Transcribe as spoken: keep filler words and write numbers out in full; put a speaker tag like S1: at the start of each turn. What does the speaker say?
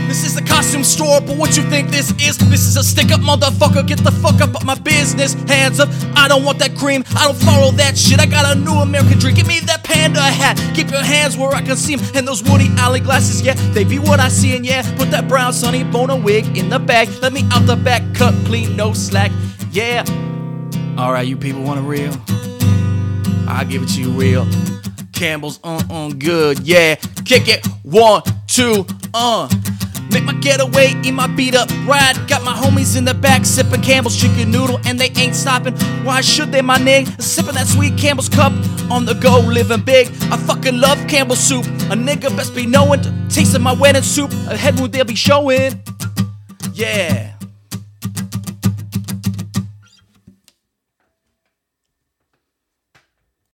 S1: This is the costume store, but what you think this is? This is a stick-up motherfucker, get the fuck up out my business. Hands up, I don't want that cream, I don't follow that shit. I got a new American dream, give me that panda hat. Keep your hands where I can see them, and those Woody Allen glasses, yeah, they be what I see, and yeah, put that brown Sonny Bono wig in the bag. Let me out the back, cut clean, no slack, yeah. Alright, you people want it real? I'll give it to you real. Campbell's, uh-uh, good, yeah. Kick it, one, two, uh. Make my getaway, eat my beat up ride. Got my homies in the back sipping Campbell's chicken noodle, and they ain't stopping. Why should they, my nigga? Sipping that sweet Campbell's cup, on the go, living big. I fucking love Campbell's soup. A nigga best be knowing, tasting my wedding soup. A head wound they'll be showing. Yeah.